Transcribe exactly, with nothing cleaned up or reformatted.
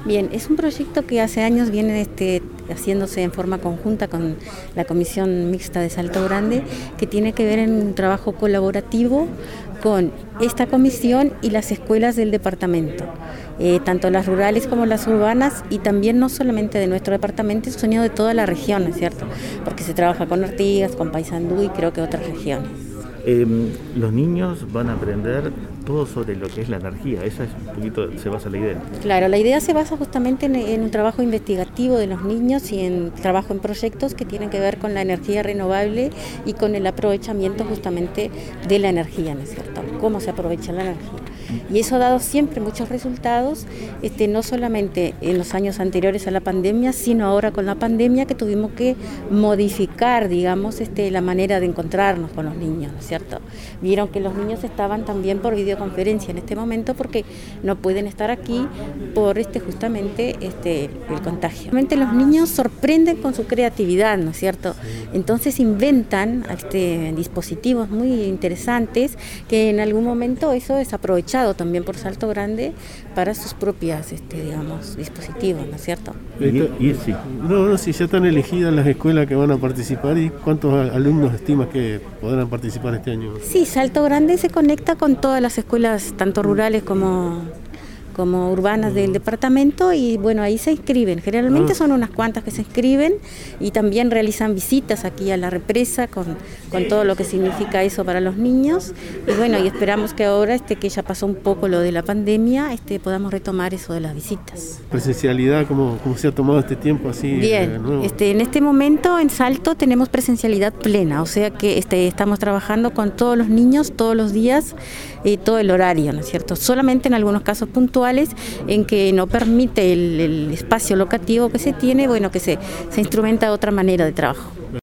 Bien, es un proyecto que hace años viene este, haciéndose en forma conjunta con la Comisión Mixta de Salto Grande, que tiene que ver en un trabajo colaborativo con esta comisión y las escuelas del departamento, eh, tanto las rurales como las urbanas, y también no solamente de nuestro departamento, sino de toda la región, ¿no es cierto? Porque se trabaja con Artigas, con Paysandú y creo que otras regiones. Eh, los niños van a aprender todo sobre lo que es la energía, esa es un poquito, se basa la idea. Claro, la idea se basa justamente en, en un trabajo investigativo de los niños y en trabajo en proyectos que tienen que ver con la energía renovable y con el aprovechamiento justamente de la energía, ¿no es cierto? Cómo se aprovecha la energía. Y eso ha dado siempre muchos resultados, este, no solamente en los años anteriores a la pandemia, sino ahora con la pandemia, que tuvimos que modificar, digamos, este, la manera de encontrarnos con los niños, ¿no es cierto? Vieron que los niños estaban también por videoconferencia en este momento porque no pueden estar aquí por este justamente este, el contagio. Realmente los niños sorprenden con su creatividad, ¿no es cierto? Entonces inventan este, dispositivos muy interesantes que en algún momento eso es aprovechado también por Salto Grande para sus propias, este, digamos, dispositivos, ¿no es cierto? Y, y sí. No, no, si ya están elegidas las escuelas que van a participar, ¿y cuántos alumnos estimas que podrán participar este año? Sí, Salto Grande se conecta con todas las escuelas, tanto rurales como... como urbanas del departamento, y bueno, ahí se inscriben. Generalmente son unas cuantas que se inscriben y también realizan visitas aquí a la represa con, con todo lo que significa eso para los niños. Y bueno, y esperamos que ahora, este, que ya pasó un poco lo de la pandemia, este, podamos retomar eso de las visitas. ¿Presencialidad, cómo, cómo se ha tomado este tiempo así? Bien, eh, este, en este momento en Salto tenemos presencialidad plena, o sea que este, estamos trabajando con todos los niños todos los días y todo el horario, ¿no es cierto? Solamente en algunos casos puntuales en que no permite el, el espacio locativo que se tiene, bueno, que se, se instrumenta otra manera de trabajo.